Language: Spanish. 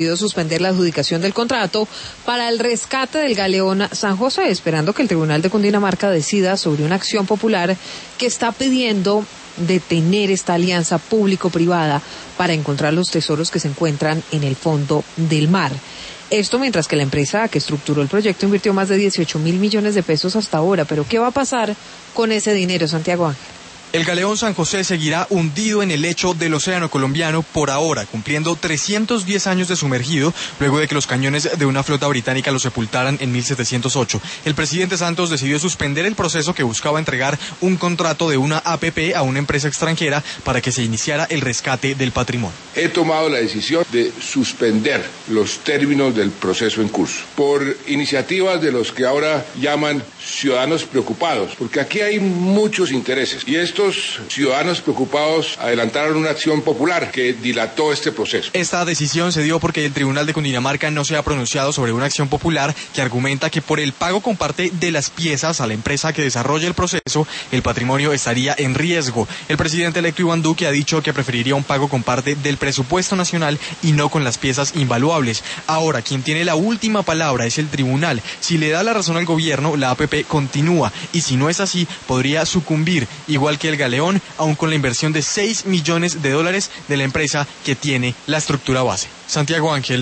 suspender la adjudicación del contrato para el rescate del galeón San José, esperando que el Tribunal de Cundinamarca decida sobre una acción popular que está pidiendo detener esta alianza público-privada para encontrar los tesoros que se encuentran en el fondo del mar. Esto mientras que la empresa que estructuró el proyecto invirtió más de 18.000 millones de pesos hasta ahora. Pero ¿qué va a pasar con ese dinero, Santiago Ángel? El galeón San José seguirá hundido en el lecho del océano colombiano por ahora, cumpliendo 310 años de sumergido, luego de que los cañones de una flota británica lo sepultaran en 1708. El presidente Santos decidió suspender el proceso que buscaba entregar un contrato de una APP a una empresa extranjera para que se iniciara el rescate del patrimonio. He tomado la decisión de suspender los términos del proceso en curso, por iniciativas de los que ahora llaman ciudadanos preocupados, porque aquí hay muchos intereses, y estos ciudadanos preocupados adelantaron una acción popular que dilató este proceso. Esta decisión se dio porque el Tribunal de Cundinamarca no se ha pronunciado sobre una acción popular que argumenta que por el pago con parte de las piezas a la empresa que desarrolla el proceso, el patrimonio estaría en riesgo. El presidente electo Iván Duque ha dicho que preferiría un pago con parte del presupuesto nacional y no con las piezas invaluables. Ahora, quien tiene la última palabra es el tribunal. Si le da la razón al gobierno, la APP continúa, y si no es así, podría sucumbir, igual que el galeón, aún con la inversión de $6 millones de la empresa que tiene la estructura base. Santiago Ángel.